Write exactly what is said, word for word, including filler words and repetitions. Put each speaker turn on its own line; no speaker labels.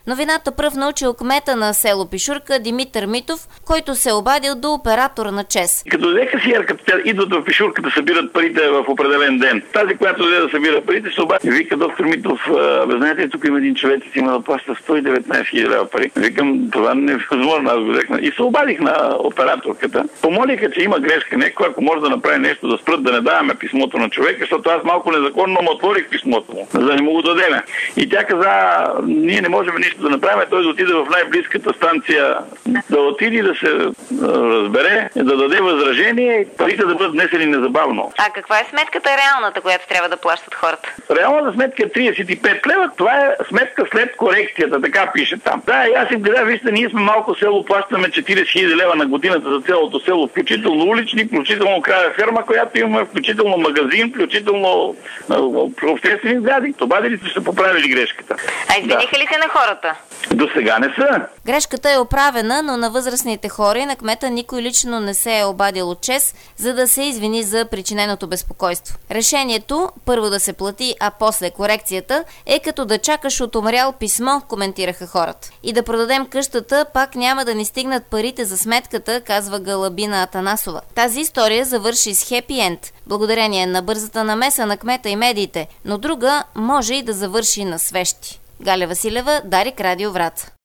Новината пръв научил кмета на село Пишурка Димитър Митов, който се обадил до оператора на ЧЕЗ.
Като дойде касиерката, тя идват в Пишурка да събират парите в определен ден. Тази, която дойде да събира парите, се обади. Вика, доктор Митов, бе, знаете, тук има един човек, си има да плаща сто и деветнайсет хиляди лева пари. Викам, това не е възможно, аз го взех. И се обадих на операторката. Помолиха, че има грешка, някой, ако може да направи нещо, да спрат да не даваме писмото на човека, защото аз малко незаконно му отворих писмото му, за да не му го дадеме. И тя каза, ние не можем нищо да направим, той да отиде в най-близката станция, да отиде да се разбере, да даде възражение и парите да бъдат внесени незабавно.
А каква е сметката реалната, която трябва да плащат хората?
Реалната сметка е трийсет и пет лева. Това е сметка след корекцията, така пише там. Да, и аз им гледа, вижте, ние сме малко село, плащаме четирийсет хиляди лева на годината за цялото село, включително улични, включително края ферма, която имаме, включително магазин, включително обществени сгради. Обадили са поправили грешката.
А извиниха да. ли се на хората?
До сега не са.
Грешката е оправена, но на възрастните хора и на кмета никой лично не се е обадил от ЧЕЗ, за да се извини за причиненото безпокойство. Решението, първо да се плати, а после корекцията, е като да чакаш от умрял писмо, коментираха хората. И да продадем къщата, пак няма да ни стигнат парите за сметката, казва Галабина Атанасова. Тази история завърши с хепи енд, благодарение на бързата намеса на кмета и медиите, но друга може и да завърши на свещи. Галя Василева, Дарик, Радио Враца.